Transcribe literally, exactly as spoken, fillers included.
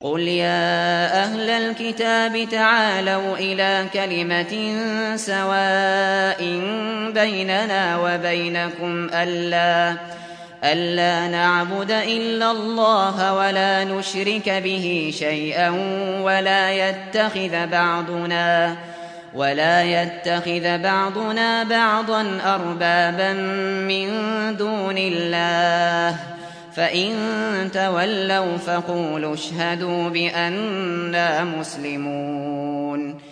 قُلْ يَا أَهْلَ الْكِتَابِ تَعَالَوْا إِلَىٰ كَلِمَةٍ سَوَاءٍ بَيْنَنَا وَبَيْنَكُمْ أَلَّا نَعْبُدَ إِلَّا اللَّهَ وَلَا نُشْرِكَ بِهِ شَيْئًا وَلَا يَتَّخِذَ بَعْضُنَا بَعْضًا أَرْبَابًا مِّن دُونِ اللَّهِ ۚ فَإِن تَوَلَّوْا فَقُولُوا اشْهَدُوا بِأَنَّا مُسْلِمُونَ